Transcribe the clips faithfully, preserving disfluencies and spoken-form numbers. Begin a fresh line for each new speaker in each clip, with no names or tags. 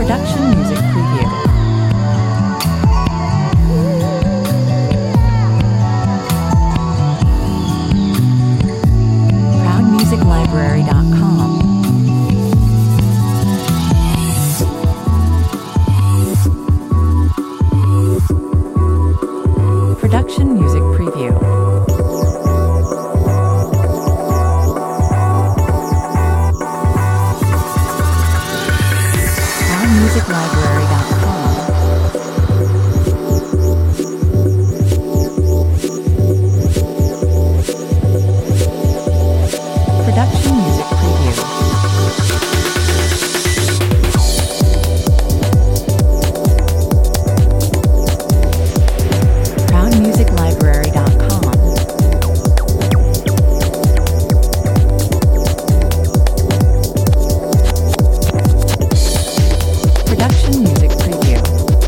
Production music preview. proud music library dot com. Production music preview. proud music library dot com. Production music preview. proud music library dot com. Production music preview.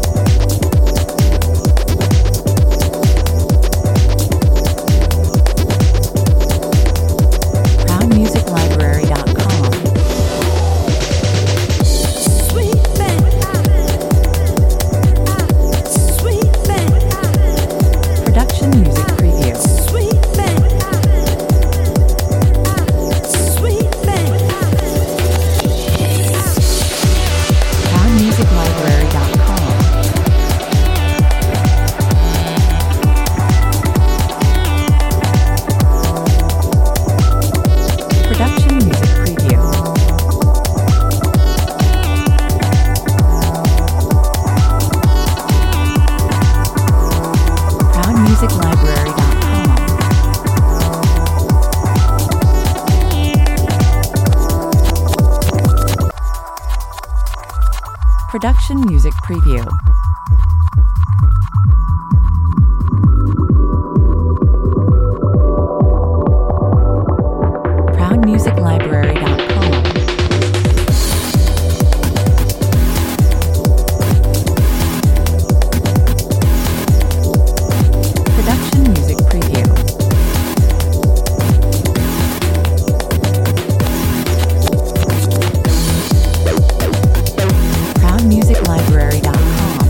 proud music library dot com. Production music preview. proud music library dot com. Production music preview. proud music library dot com. Production music preview. proud music library dot com. Production music preview. proud music library dot com.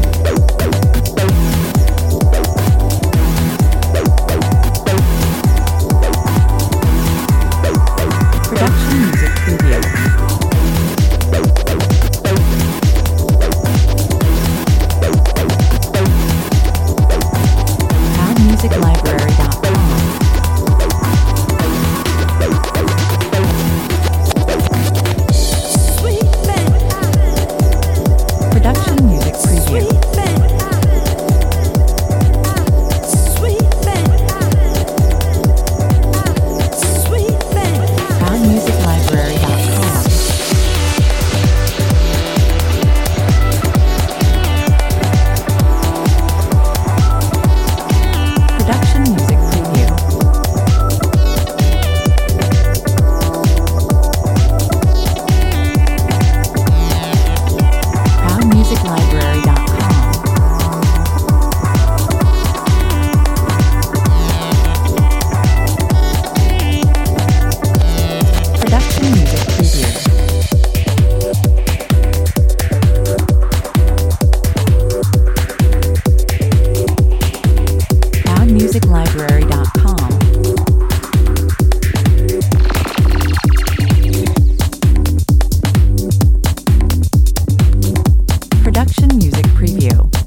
Production music preview. proud music library dot com. Production music preview. proud music library dot com. Production music preview. proud music library dot com. Production music preview. proud music library dot com. Production music preview.